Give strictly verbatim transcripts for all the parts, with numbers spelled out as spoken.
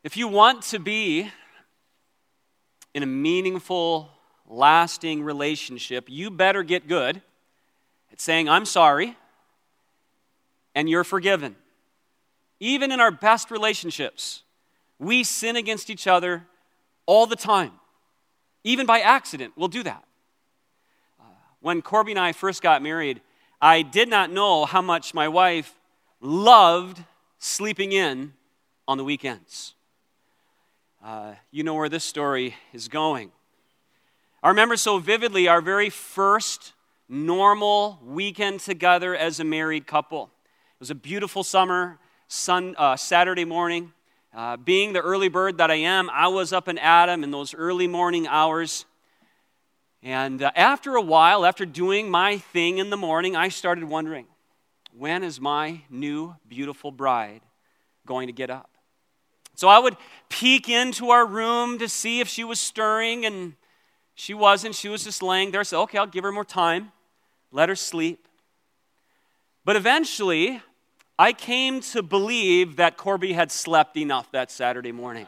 If you want to be in a meaningful, lasting relationship, you better get good at saying, I'm sorry, and you're forgiven. Even in our best relationships, we sin against each other all the time. Even by accident, we'll do that. Uh, when Corby and I first got married, I did not know how much my wife loved sleeping in on the weekends. Uh, you know where this story is going. I remember so vividly our very first normal weekend together as a married couple. It was a beautiful summer, sun, uh, Saturday morning. Uh, being the early bird that I am, I was up and at 'em in those early morning hours. And uh, after a while, after doing my thing in the morning, I started wondering, when is my new beautiful bride going to get up? So I would peek into our room to see if she was stirring, and she wasn't. She was just laying there. So, okay, I'll give her more time, let her sleep. But eventually, I came to believe that Corby had slept enough that Saturday morning.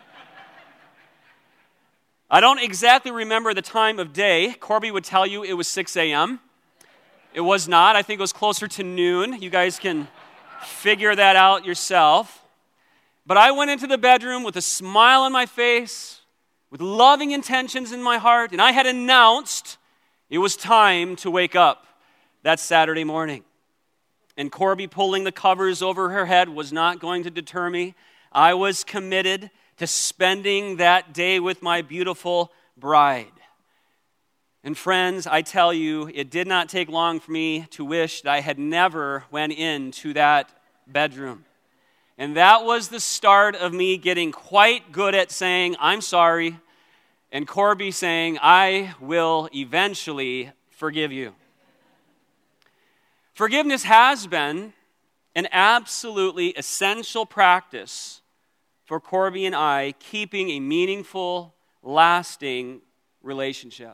I don't exactly remember the time of day. Corby would tell you it was six a.m. It was not. I think it was closer to noon. You guys can figure that out yourself. But I went into the bedroom with a smile on my face, with loving intentions in my heart, and I had announced it was time to wake up that Saturday morning. And Corby pulling the covers over her head was not going to deter me. I was committed to spending that day with my beautiful bride. And friends, I tell you, it did not take long for me to wish that I had never went into that bedroom. And that was the start of me getting quite good at saying, I'm sorry, and Corby saying, I will eventually forgive you. Forgiveness has been an absolutely essential practice for Corby and I keeping a meaningful, lasting relationship.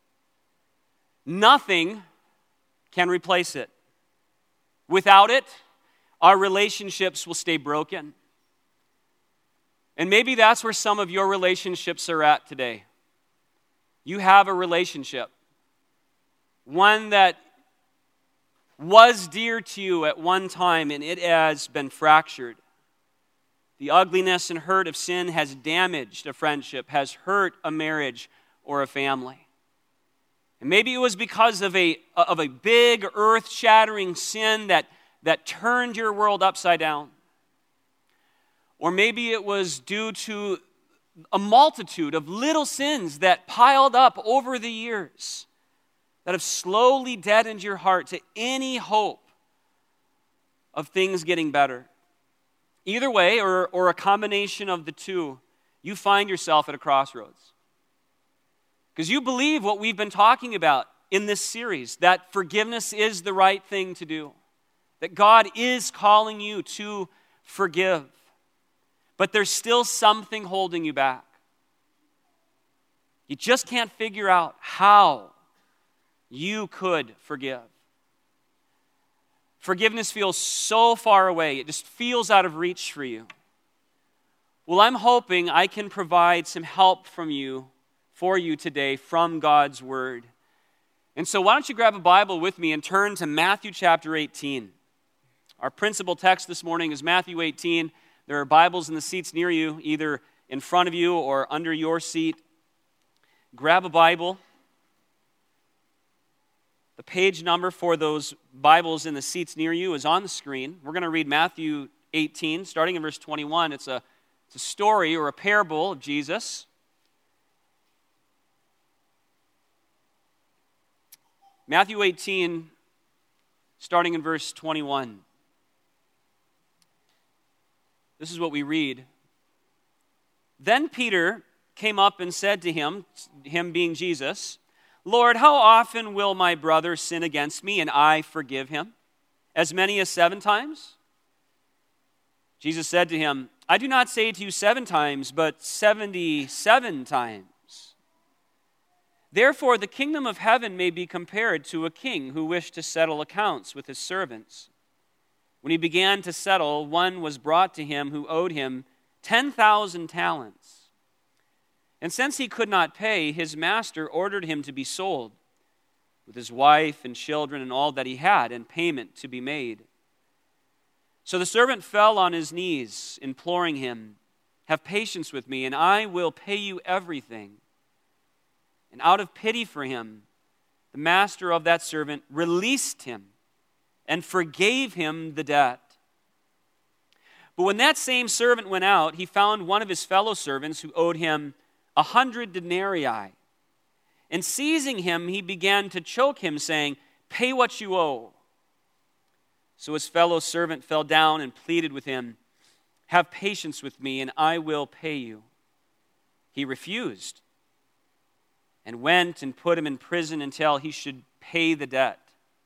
Nothing can replace it. Without it, our relationships will stay broken. And maybe that's where some of your relationships are at today. You have a relationship, one that was dear to you at one time, and it has been fractured. The ugliness and hurt of sin has damaged a friendship, has hurt a marriage or a family. And maybe it was because of a, of a big, earth-shattering sin that, that turned your world upside down. Or maybe it was due to a multitude of little sins that piled up over the years that have slowly deadened your heart to any hope of things getting better. Either way, or, or a combination of the two, you find yourself at a crossroads. Because you believe what we've been talking about in this series, that forgiveness is the right thing to do, that God is calling you to forgive, but there's still something holding you back. You just can't figure out how you could forgive. Forgiveness feels so far away. It just feels out of reach for you. Well, I'm hoping I can provide some help from you, for you today from God's Word. And so why don't you grab a Bible with me and turn to Matthew chapter eighteen. Our principal text this morning is Matthew eighteen. There are Bibles in the seats near you, either in front of you or under your seat. Grab a Bible. The page number for those Bibles in the seats near you is on the screen. We're going to read Matthew eighteen, starting in verse twenty-one. It's a, it's a story or a parable of Jesus. Matthew eighteen, starting in verse twenty-one. This is what we read. Then Peter came up and said to him, him being Jesus, Lord, how often will my brother sin against me and I forgive him? As many as seven times? Jesus said to him, I do not say to you seven times, but seventy-seven times. Therefore, the kingdom of heaven may be compared to a king who wished to settle accounts with his servants. When he began to settle, one was brought to him who owed him ten thousand talents. And since he could not pay, his master ordered him to be sold, with his wife and children and all that he had, and payment to be made. So the servant fell on his knees, imploring him, "Have patience with me, and I will pay you everything." And out of pity for him, the master of that servant released him and forgave him the debt. But when that same servant went out, he found one of his fellow servants who owed him a hundred denarii. And seizing him, he began to choke him, saying, "Pay what you owe." So his fellow servant fell down and pleaded with him, "Have patience with me, and I will pay you." He refused and went and put him in prison until he should pay the debt.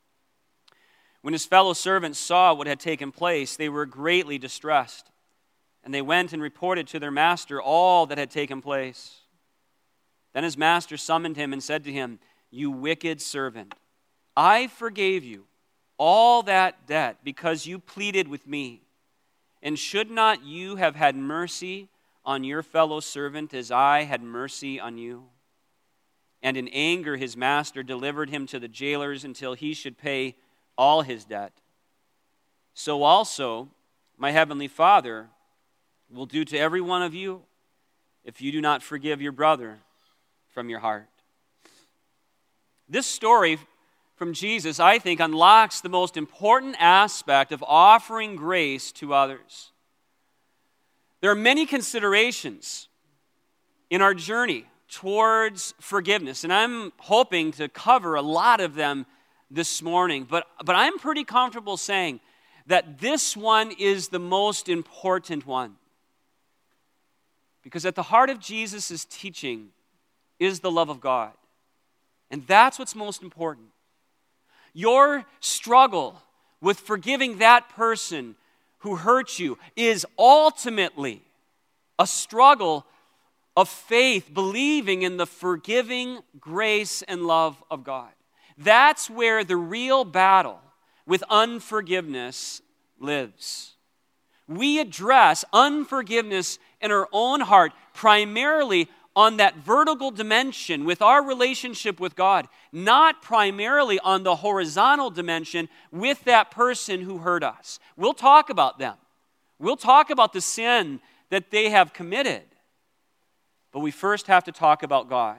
When his fellow servants saw what had taken place, they were greatly distressed, and they went and reported to their master all that had taken place. Then his master summoned him and said to him, "You wicked servant, I forgave you all that debt because you pleaded with me. And should not you have had mercy on your fellow servant as I had mercy on you?" And in anger his master delivered him to the jailers until he should pay all his debt. So also my heavenly Father will do to every one of you if you do not forgive your brother from your heart. This story from Jesus, I think, unlocks the most important aspect of offering grace to others. There are many considerations in our journey towards forgiveness, and I'm hoping to cover a lot of them this morning, but, but I'm pretty comfortable saying that this one is the most important one. Because at the heart of Jesus' teaching is the love of God. And that's what's most important. Your struggle with forgiving that person who hurt you is ultimately a struggle of faith, believing in the forgiving grace and love of God. That's where the real battle with unforgiveness lives. We address unforgiveness in our own heart primarily on that vertical dimension with our relationship with God, not primarily on the horizontal dimension with that person who hurt us. We'll talk about them. We'll talk about the sin that they have committed. But we first have to talk about God.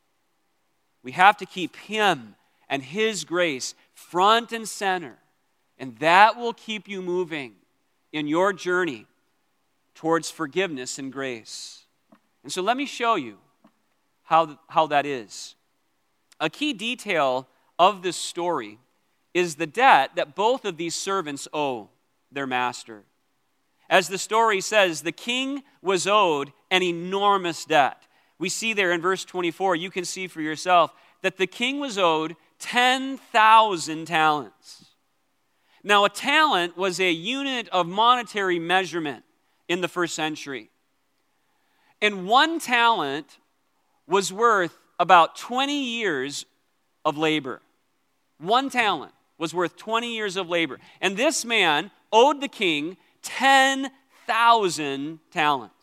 We have to keep Him and His grace front and center, and that will keep you moving in your journey towards forgiveness and grace. And so let me show you how, how that is. A key detail of this story is the debt that both of these servants owe their master. As the story says, the king was owed an enormous debt. We see there in verse twenty-four, you can see for yourself, that the king was owed ten thousand talents. Now, a talent was a unit of monetary measurement in the first century. And one talent was worth about twenty years of labor. One talent was worth twenty years of labor. And this man owed the king ten thousand talents.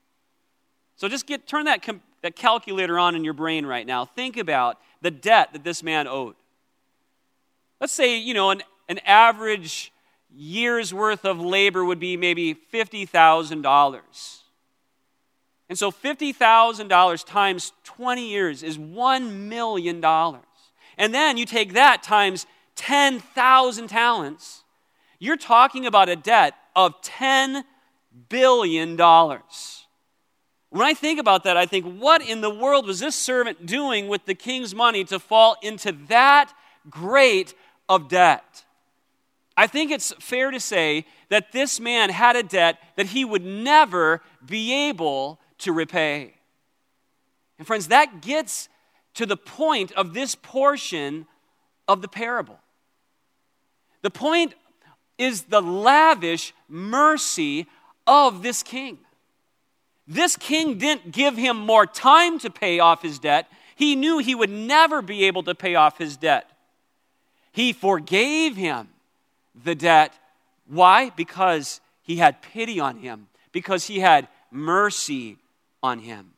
So just get turn that, com- that calculator on in your brain right now. Think about the debt that this man owed. Let's say, you know, an, an average year's worth of labor would be maybe fifty thousand dollars. And so fifty thousand dollars times twenty years is one million dollars. And then you take that times ten thousand talents, you're talking about a debt of ten billion dollars. When I think about that, I think, what in the world was this servant doing with the king's money to fall into that great of debt? I think it's fair to say that this man had a debt that he would never be able to repay. And friends, that gets to the point of this portion of the parable. The point is the lavish mercy of this king. This king didn't give him more time to pay off his debt. He knew he would never be able to pay off his debt. He forgave him the debt. Why? Because he had pity on him. Because he had mercy on him.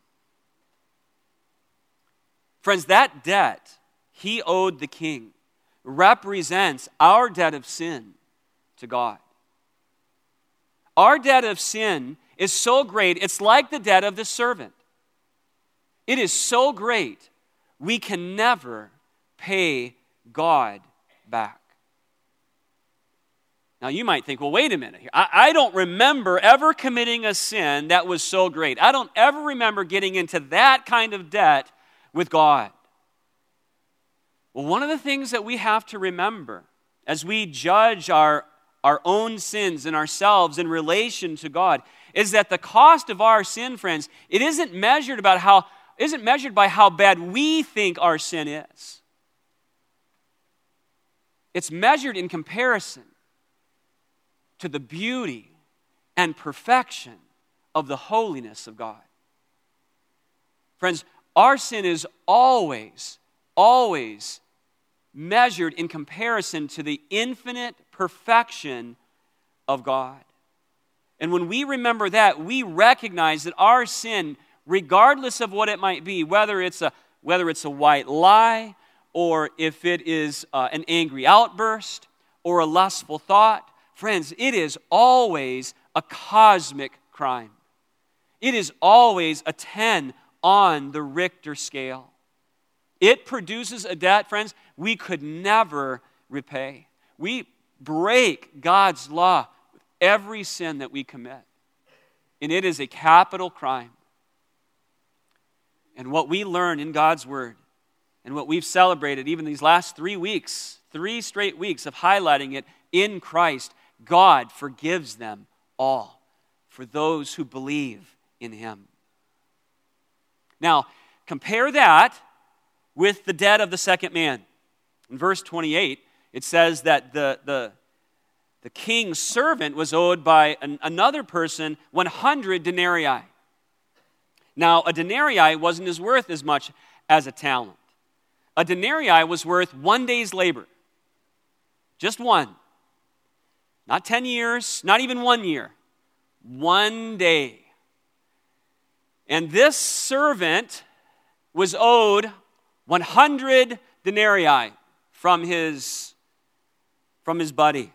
Friends, that debt he owed the king represents our debt of sin to God. Our debt of sin is so great, it's like the debt of the servant. It is so great, we can never pay God back. Now you might think, well, wait a minute here. I, I don't remember ever committing a sin that was so great. I don't ever remember getting into that kind of debt with God. Well, one of the things that we have to remember as we judge our, our own sins and ourselves in relation to God is that the cost of our sin, friends, it isn't measured about how isn't measured by how bad we think our sin is. It's measured in comparison to the beauty and perfection of the holiness of God. Friends, our sin is always, always measured in comparison to the infinite perfection of God. And when we remember that, we recognize that our sin, regardless of what it might be, whether it's a, whether it's a white lie, or if it is uh, an angry outburst, or a lustful thought, friends, it is always a cosmic crime. It is always a ten on the Richter scale. It produces a debt, friends, we could never repay. We break God's law with every sin that we commit. And it is a capital crime. And what we learn in God's Word, and what we've celebrated even these last three weeks, three straight weeks of highlighting it in Christ, God forgives them all for those who believe in Him. Now, compare that with the debt of the second man. In verse twenty-eight, it says that the, the, the king's servant was owed by an, another person one hundred denarii. Now, a denarii wasn't as worth as much as a talent. A denarii was worth one day's labor. Just one. Not ten years, not even one year. One day. And this servant was owed one hundred denarii from his, from his buddy.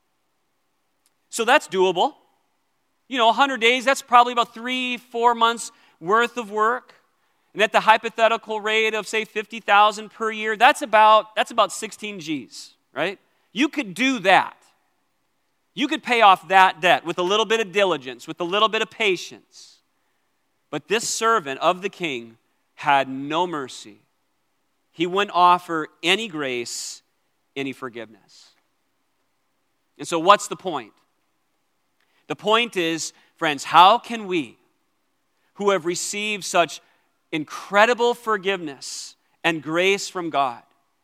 So that's doable. You know, one hundred days, that's probably about three, four months worth of work. And at the hypothetical rate of, say, fifty thousand per year, that's about, that's about sixteen G's, right? You could do that. You could pay off that debt with a little bit of diligence, with a little bit of patience. But this servant of the king had no mercy. He wouldn't offer any grace, any forgiveness. And so what's the point? The point is, friends, how can we, who have received such incredible forgiveness and grace from God,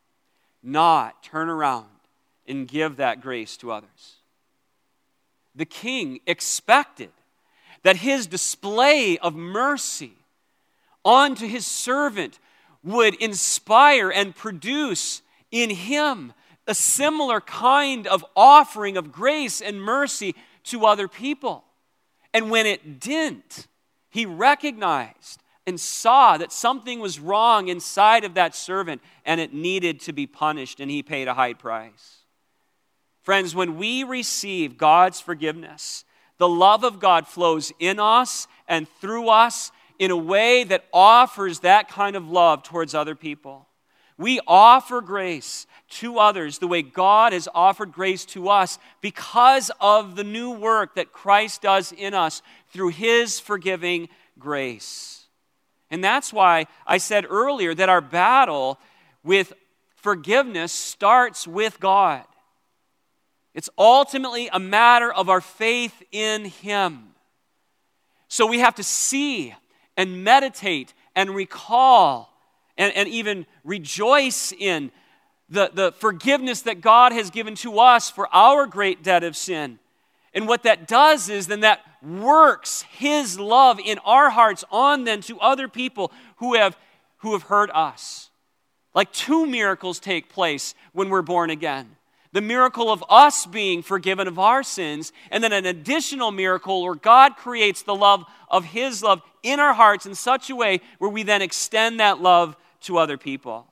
not turn around and give that grace to others? The king expected that his display of mercy onto his servant would inspire and produce in him a similar kind of offering of grace and mercy to other people. And when it didn't, he recognized and saw that something was wrong inside of that servant and it needed to be punished, and he paid a high price. Friends, when we receive God's forgiveness, the love of God flows in us and through us in a way that offers that kind of love towards other people. We offer grace to others the way God has offered grace to us because of the new work that Christ does in us through His forgiving grace. And that's why I said earlier that our battle with forgiveness starts with God. It's ultimately a matter of our faith in Him. So we have to see and meditate and recall and, and even rejoice in the, the forgiveness that God has given to us for our great debt of sin. And what that does is then that works His love in our hearts on then to other people who have, who have hurt us. Like two miracles take place when we're born again. the miracle of us being forgiven of our sins, and then an additional miracle where God creates the love of His love in our hearts in such a way where we then extend that love to other people.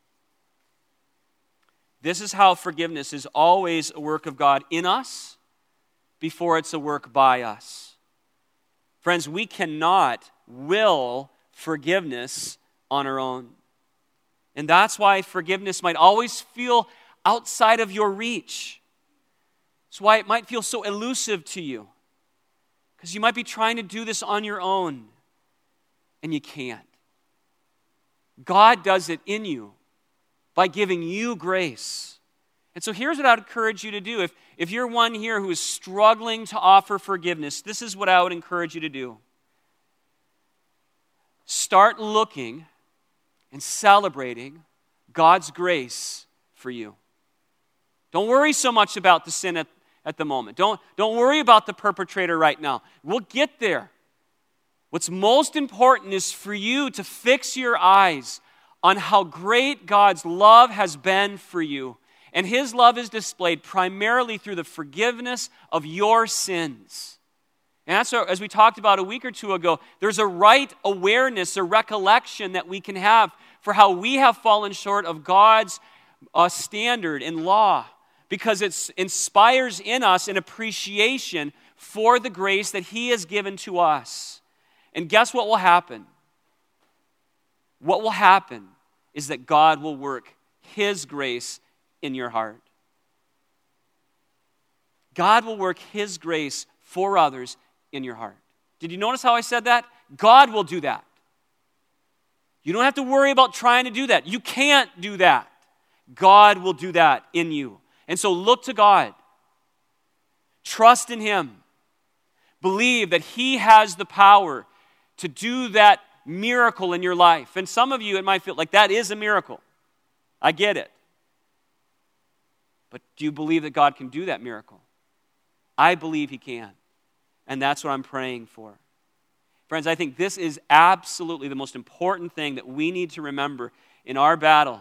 This is how forgiveness is always a work of God in us before it's a work by us. Friends, we cannot will forgiveness on our own. And that's why forgiveness might always feel outside of your reach. That's why it might feel so elusive to you. Because you might be trying to do this on your own, and you can't. God does it in you by giving you grace. And so here's what I would encourage you to do. If, if you're one here who is struggling to offer forgiveness, this is what I would encourage you to do. Start looking and celebrating God's grace for you. Don't worry so much about the sin at, at the moment. Don't, don't worry about the perpetrator right now. We'll get there. What's most important is for you to fix your eyes on how great God's love has been for you. And His love is displayed primarily through the forgiveness of your sins. And that's, as we talked about a week or two ago, there's a right awareness, a recollection that we can have for how we have fallen short of God's uh, standard and law, because it inspires in us an appreciation for the grace that He has given to us. And guess what will happen? What will happen is that God will work His grace in your heart. God will work His grace for others in your heart. Did you notice how I said that? God will do that. You don't have to worry about trying to do that. You can't do that. God will do that in you. And so look to God. Trust in Him. Believe that He has the power to do that miracle in your life. And some of you, it might feel like that is a miracle. I get it. But do you believe that God can do that miracle? I believe He can. And that's what I'm praying for. Friends, I think this is absolutely the most important thing that we need to remember in our battle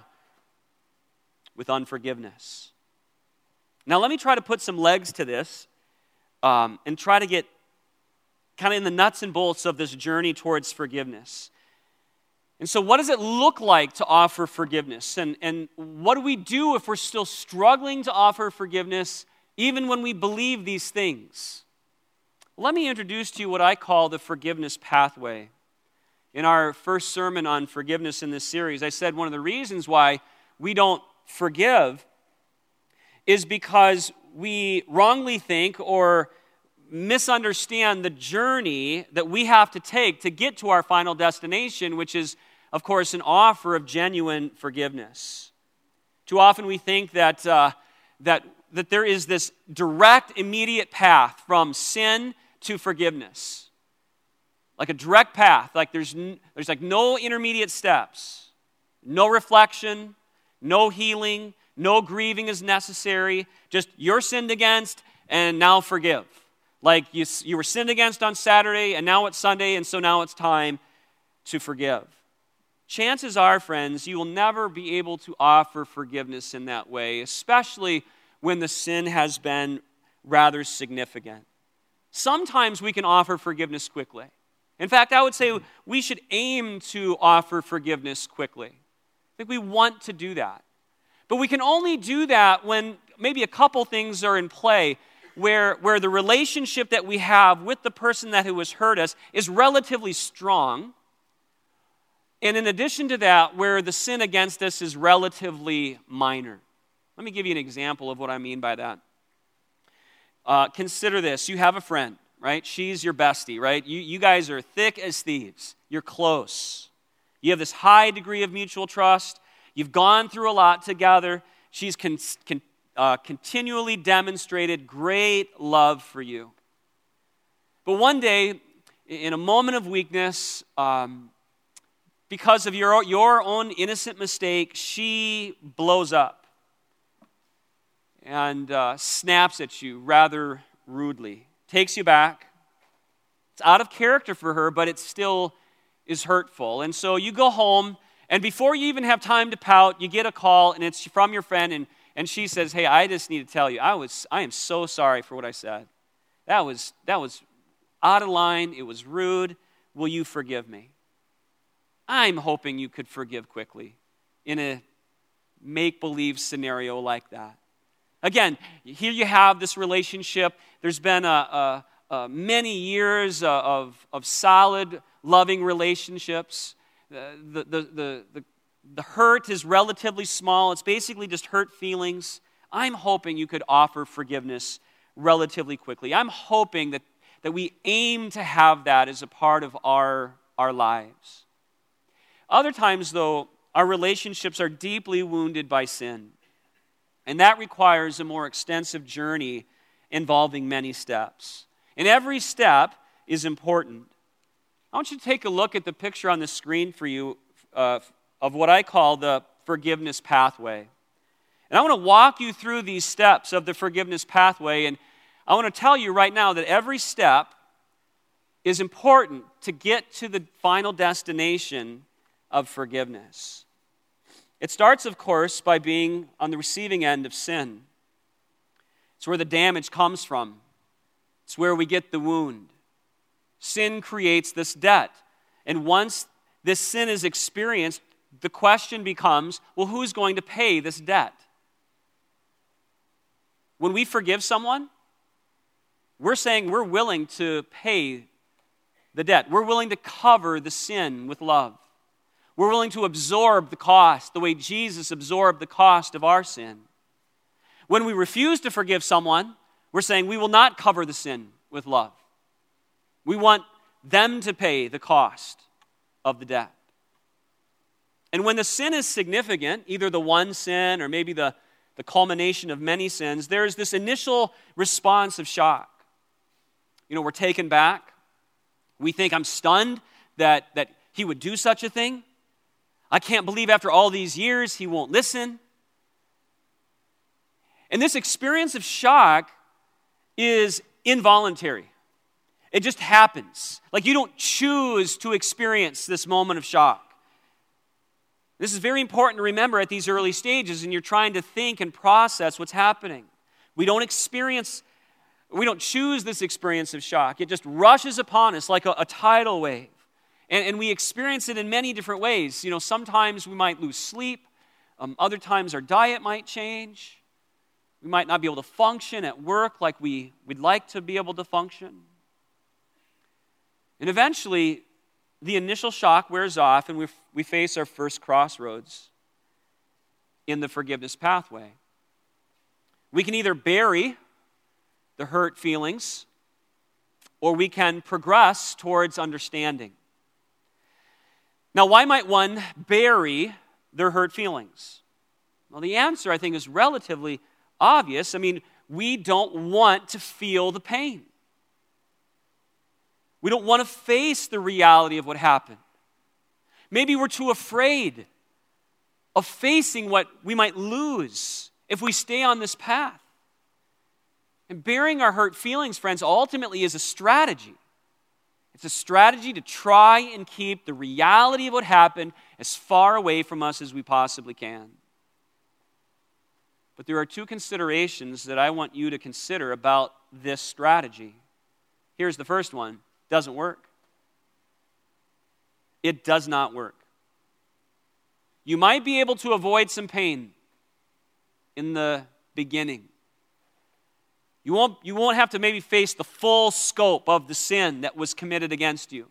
with unforgiveness. Now, let me try to put some legs to this um, and try to get kind of in the nuts and bolts of this journey towards forgiveness. And so what does it look like to offer forgiveness? And, and what do we do if we're still struggling to offer forgiveness even when we believe these things? Let me introduce to you what I call the forgiveness pathway. In our first sermon on forgiveness in this series, I said one of the reasons why we don't forgive is because we wrongly think or misunderstand the journey that we have to take to get to our final destination, which is, of course, an offer of genuine forgiveness. Too often we think that, uh, that, that there is this direct, immediate path from sin to forgiveness. Like a direct path, like there's, n- there's like no intermediate steps, no reflection, no healing, no grieving is necessary, just you're sinned against and now forgive. Like you, you were sinned against on Saturday and now it's Sunday and so now it's time to forgive. Chances are, friends, you will never be able to offer forgiveness in that way, especially when the sin has been rather significant. Sometimes we can offer forgiveness quickly. In fact, I would say we should aim to offer forgiveness quickly. I think we want to do that. But we can only do that when maybe a couple things are in play, where, where the relationship that we have with the person that who has hurt us is relatively strong. And in addition to that, where the sin against us is relatively minor. Let me give you an example of what I mean by that. Uh, consider this. You have a friend, right? She's your bestie, right? You, you guys are thick as thieves. You're close. You have this high degree of mutual trust. You've gone through a lot together. She's con- con- uh, continually demonstrated great love for you. But one day, in a moment of weakness, um, because of your, your own innocent mistake, she blows up and uh, snaps at you rather rudely, takes you back. It's out of character for her, but it still is hurtful. And so you go home, and before you even have time to pout, you get a call, and it's from your friend, and, and she says, hey, I just need to tell you, I was, I am so sorry for what I said. That was, that was out of line. It was rude. Will you forgive me? I'm hoping you could forgive quickly in a make-believe scenario like that. Again, here you have this relationship. There's been a, a, a many years of, of solid, loving relationships. The, the, the, the, the hurt is relatively small. It's basically just hurt feelings. I'm hoping you could offer forgiveness relatively quickly. I'm hoping that, that we aim to have that as a part of our, our lives. Other times, though, our relationships are deeply wounded by sin. And that requires a more extensive journey involving many steps. And every step is important. I want you to take a look at the picture on the screen for you uh, of what I call the forgiveness pathway. And I want to walk you through these steps of the forgiveness pathway, and I want to tell you right now that every step is important to get to the final destination of forgiveness. It starts, of course, by being on the receiving end of sin. It's where the damage comes from. It's where we get the wound. Sin creates this debt. And once this sin is experienced, the question becomes, well, who's going to pay this debt? When we forgive someone, we're saying we're willing to pay the debt. We're willing to cover the sin with love. We're willing to absorb the cost the way Jesus absorbed the cost of our sin. When we refuse to forgive someone, we're saying we will not cover the sin with love. We want them to pay the cost of the debt. And when the sin is significant, either the one sin or maybe the, the culmination of many sins, there's this initial response of shock. You know, we're taken back. We think, I'm stunned that, that he would do such a thing. I can't believe after all these years he won't listen. And this experience of shock is involuntary. It just happens. Like you don't choose to experience this moment of shock. This is very important to remember at these early stages, and you're trying to think and process what's happening. We don't experience, we don't choose this experience of shock. It just rushes upon us like a, a tidal wave. And, and we experience it in many different ways. You know, sometimes we might lose sleep. Um, other times our diet might change. We might not be able to function at work like we, we'd like to be able to function. And eventually, the initial shock wears off and we, we face our first crossroads in the forgiveness pathway. We can either bury the hurt feelings or we can progress towards understanding. Now, why might one bury their hurt feelings? Well, the answer, I think, is relatively obvious. I mean, we don't want to feel the pain. We don't want to face the reality of what happened. Maybe we're too afraid of facing what we might lose if we stay on this path. And burying our hurt feelings, friends, ultimately is a strategy. It's a strategy to try and keep the reality of what happened as far away from us as we possibly can. But there are two considerations that I want you to consider about this strategy. Here's the first one. It doesn't work. It does not work. You might be able to avoid some pain in the beginning. You won't, you won't have to maybe face the full scope of the sin that was committed against you.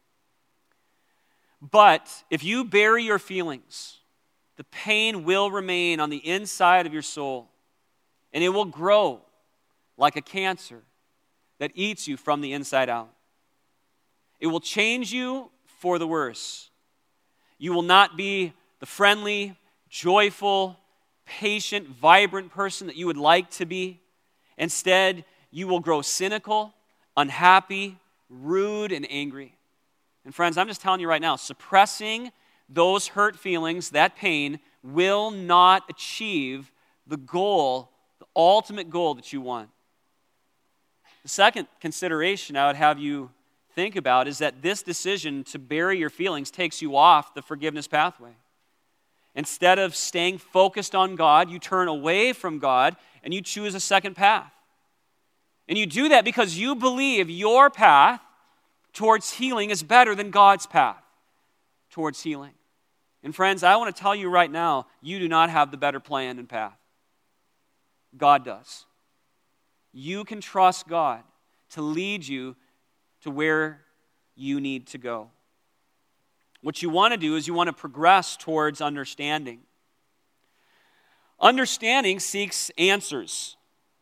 But if you bury your feelings, the pain will remain on the inside of your soul, and it will grow like a cancer that eats you from the inside out. It will change you for the worse. You will not be the friendly, joyful, patient, vibrant person that you would like to be. Instead, you will grow cynical, unhappy, rude, and angry. And friends, I'm just telling you right now, suppressing those hurt feelings, that pain, will not achieve the goal, the ultimate goal that you want. The second consideration I would have you think about is that this decision to bury your feelings takes you off the forgiveness pathway. Instead of staying focused on God, you turn away from God and you choose a second path. And you do that because you believe your path towards healing is better than God's path towards healing. And friends, I want to tell you right now, you do not have the better plan and path. God does. You can trust God to lead you to where you need to go. What you want to do is you want to progress towards understanding. Understanding seeks answers.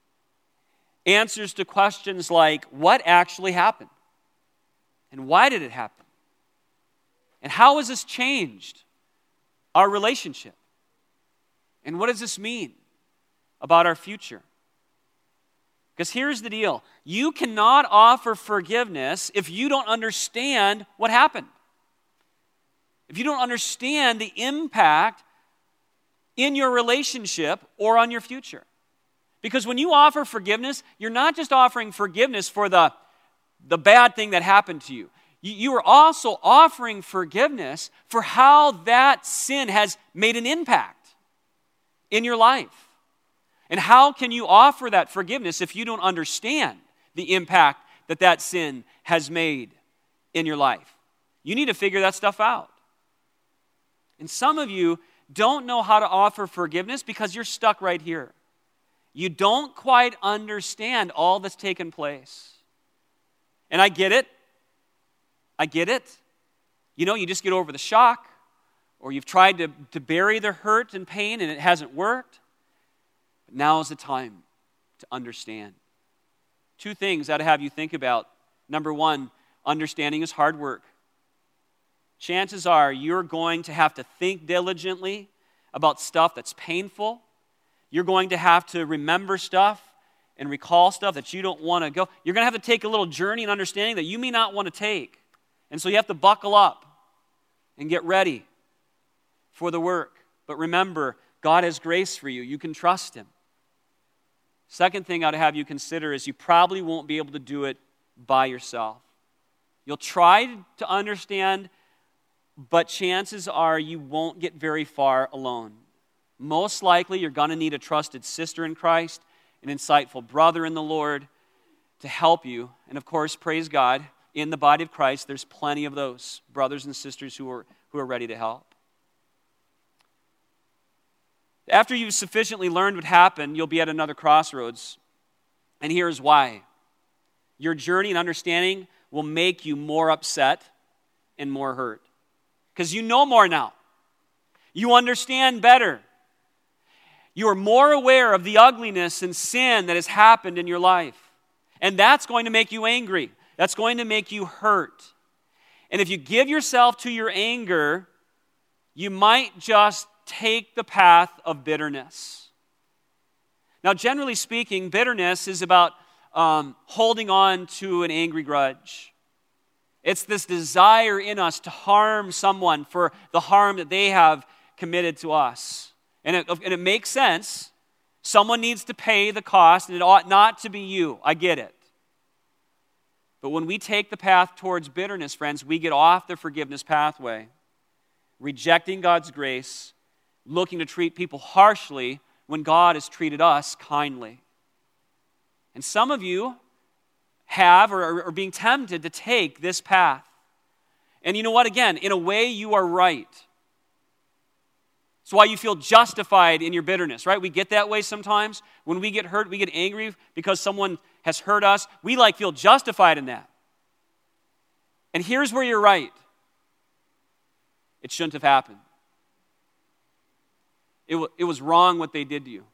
Answers to questions like, what actually happened? And why did it happen? And how has this changed our relationship? And what does this mean about our future? Because here's the deal. You cannot offer forgiveness if you don't understand what happened. If you don't understand the impact in your relationship or on your future. Because when you offer forgiveness, you're not just offering forgiveness for the, the bad thing that happened to you. You, you are also offering forgiveness for how that sin has made an impact in your life. And how can you offer that forgiveness if you don't understand the impact that that sin has made in your life? You need to figure that stuff out. And some of you don't know how to offer forgiveness because you're stuck right here. You don't quite understand all that's taken place. And I get it. I get it. You know, you just get over the shock, or you've tried to, to bury the hurt and pain and it hasn't worked. But now is the time to understand. Two things I'd have you think about. Number one, understanding is hard work. Chances are you're going to have to think diligently about stuff that's painful. You're going to have to remember stuff and recall stuff that you don't want to go. You're going to have to take a little journey in understanding that you may not want to take. And so you have to buckle up and get ready for the work. But remember, God has grace for you. You can trust Him. Second thing I'd have you consider is you probably won't be able to do it by yourself. You'll try to understand, but chances are you won't get very far alone. Most likely you're going to need a trusted sister in Christ, an insightful brother in the Lord to help you. And of course, praise God, in the body of Christ, there's plenty of those brothers and sisters who are, who are ready to help. After you've sufficiently learned what happened, you'll be at another crossroads. And here's why. Your journey and understanding will make you more upset and more hurt. Because you know more now. You understand better. You are more aware of the ugliness and sin that has happened in your life. And that's going to make you angry. That's going to make you hurt. And if you give yourself to your anger, you might just take the path of bitterness. Now, generally speaking, bitterness is about um, holding on to an angry grudge. It's this desire in us to harm someone for the harm that they have committed to us. And it, and it makes sense. Someone needs to pay the cost, and it ought not to be you. I get it. But when we take the path towards bitterness, friends, we get off the forgiveness pathway, rejecting God's grace, looking to treat people harshly when God has treated us kindly. And some of you have or are being tempted to take this path. And you know what? Again, in a way, you are right. It's why you feel justified in your bitterness, right? We get that way sometimes. When we get hurt, we get angry because someone has hurt us. We like feel justified in that. And here's where you're right. It shouldn't have happened. It, w- it was wrong what they did to you.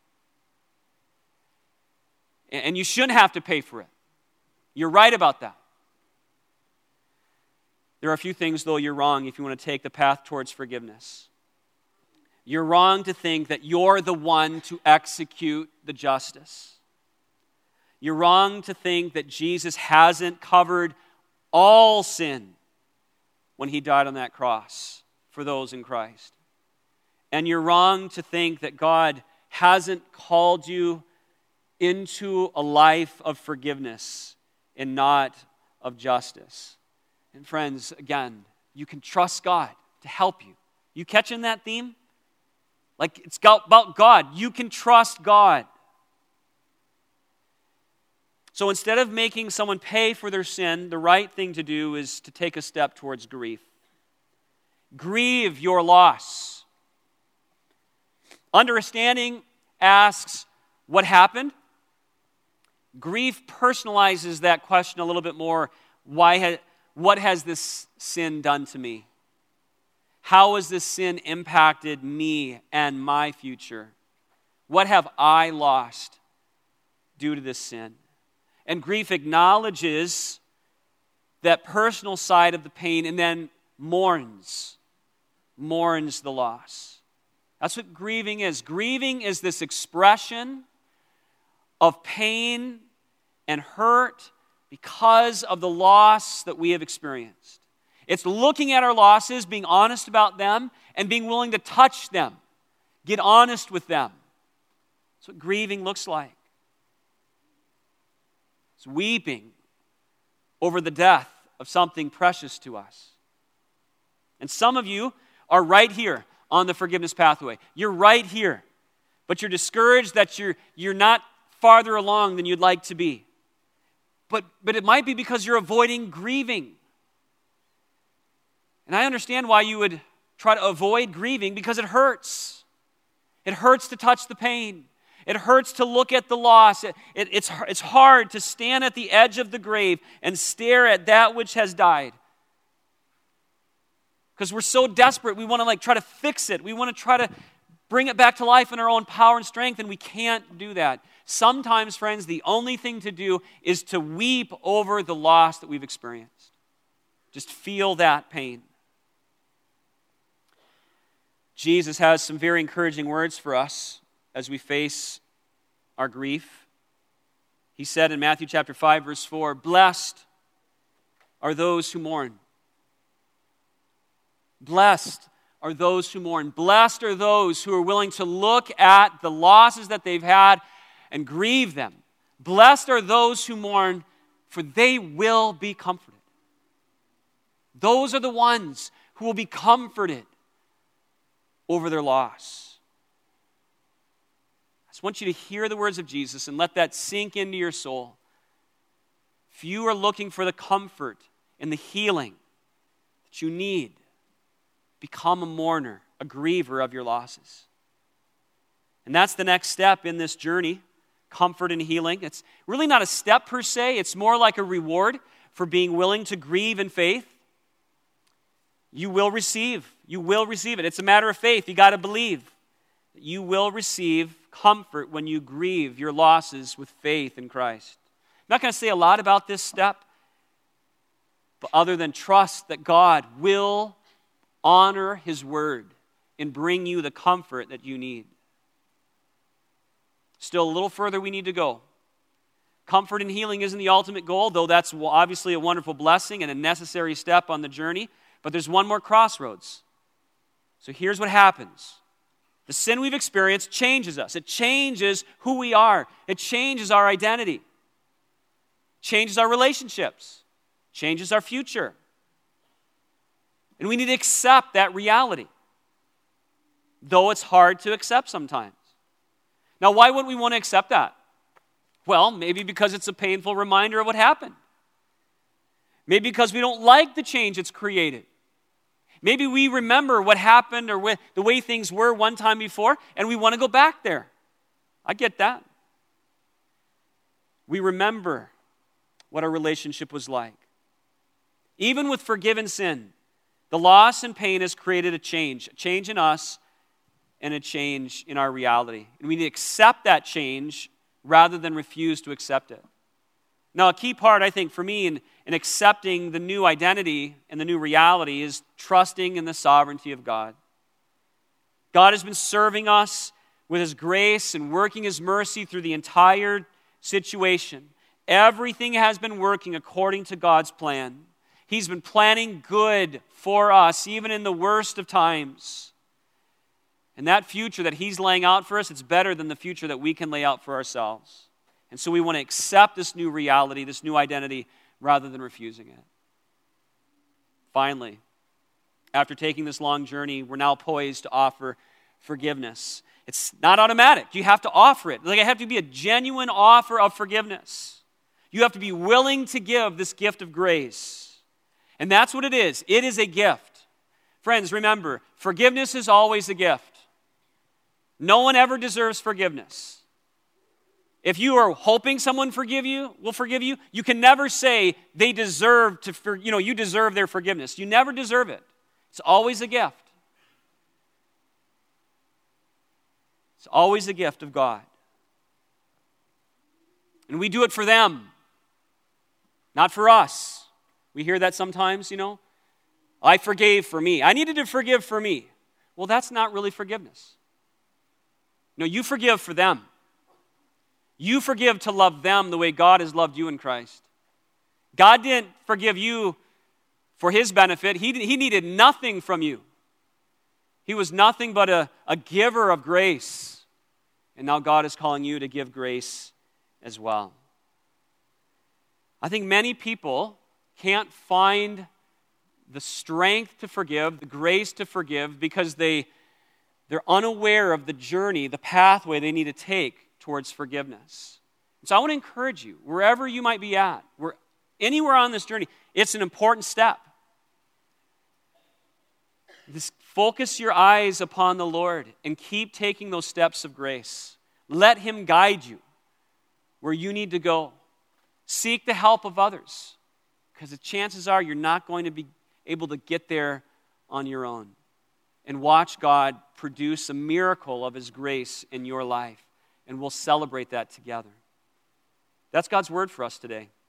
And, and you shouldn't have to pay for it. You're right about that. There are a few things, though, you're wrong if you want to take the path towards forgiveness. You're wrong to think that you're the one to execute the justice. You're wrong to think that Jesus hasn't covered all sin when He died on that cross for those in Christ. And you're wrong to think that God hasn't called you into a life of forgiveness and not of justice. And friends, again, you can trust God to help you. You catching that theme? Like it's about God. You can trust God. So instead of making someone pay for their sin, the right thing to do is to take a step towards grief. Grieve your loss. Understanding asks, what happened? Grief personalizes that question a little bit more. Why ha- what has this sin done to me? How has this sin impacted me and my future? What have I lost due to this sin? And grief acknowledges that personal side of the pain and then mourns, mourns the loss. That's what grieving is. Grieving is this expression of pain and hurt because of the loss that we have experienced. It's looking at our losses, being honest about them, and being willing to touch them. Get honest with them. That's what grieving looks like. It's weeping over the death of something precious to us. And some of you are right here on the forgiveness pathway. You're right here, but you're discouraged that you're, you're not farther along than you'd like to be. But, but it might be because you're avoiding grieving. And I understand why you would try to avoid grieving, because it hurts. It hurts to touch the pain. It hurts to look at the loss. It, it, it's, it's hard to stand at the edge of the grave and stare at that which has died. Because we're so desperate, we want to like try to fix it. We want to try to bring it back to life in our own power and strength, and we can't do that. Sometimes, friends, the only thing to do is to weep over the loss that we've experienced. Just feel that pain. Jesus has some very encouraging words for us as we face our grief. He said in Matthew chapter five, verse four, "Blessed are those who mourn." Blessed are those who mourn. Blessed are those who are willing to look at the losses that they've had and grieve them. Blessed are those who mourn, for they will be comforted. Those are the ones who will be comforted over their loss. I just want you to hear the words of Jesus and let that sink into your soul. If you are looking for the comfort and the healing that you need, become a mourner, a griever of your losses. And that's the next step in this journey, comfort and healing. It's really not a step per se. It's more like a reward for being willing to grieve in faith. You will receive. You will receive it. It's a matter of faith. You got to believe that you will receive comfort when you grieve your losses with faith in Christ. I'm not going to say a lot about this step, but other than trust that God will honor His word and bring you the comfort that you need. Still a little further we need to go. Comfort and healing isn't the ultimate goal, though that's obviously a wonderful blessing and a necessary step on the journey. But there's one more crossroads. So here's what happens. The sin we've experienced changes us. It changes who we are. It changes our identity. It changes our relationships. It changes our future. And we need to accept that reality, though it's hard to accept sometimes. Now, why wouldn't we want to accept that? Well, maybe because it's a painful reminder of what happened. Maybe because we don't like the change it's created. Maybe we remember what happened or the way things were one time before, and we want to go back there. I get that. We remember what our relationship was like. Even with forgiven sin, the loss and pain has created a change, a change in us and a change in our reality. And we need to accept that change rather than refuse to accept it. Now, a key part, I think, for me in, in accepting the new identity and the new reality is trusting in the sovereignty of God. God has been serving us with His grace and working His mercy through the entire situation. Everything has been working according to God's plan. He's been planning good for us, even in the worst of times. And that future that He's laying out for us, it's better than the future that we can lay out for ourselves. And so we want to accept this new reality, this new identity, rather than refusing it. Finally, after taking this long journey, we're now poised to offer forgiveness. It's not automatic. You have to offer it. Like, it have to be a genuine offer of forgiveness. You have to be willing to give this gift of grace. And that's what it is. It is a gift. Friends, remember, forgiveness is always a gift. No one ever deserves forgiveness. If you are hoping someone forgive you, will forgive you, you can never say they deserve to, for, you know, you deserve their forgiveness. You never deserve it. It's always a gift. It's always a gift of God. And we do it for them, not for us. We hear that sometimes, you know. I forgave for me. I needed to forgive for me. Well, that's not really forgiveness. No, you forgive for them. You forgive to love them the way God has loved you in Christ. God didn't forgive you for his benefit. He, he needed nothing from you. He was nothing but a, a giver of grace. And now God is calling you to give grace as well. I think many people can't find the strength to forgive, the grace to forgive, because they, they're unaware of the journey, the pathway they need to take towards forgiveness. So I want to encourage you, wherever you might be at, where, anywhere on this journey, it's an important step. Just focus your eyes upon the Lord and keep taking those steps of grace. Let him guide you where you need to go. Seek the help of others, because the chances are you're not going to be able to get there on your own. And watch God produce a miracle of his grace in your life. And we'll celebrate that together. That's God's word for us today.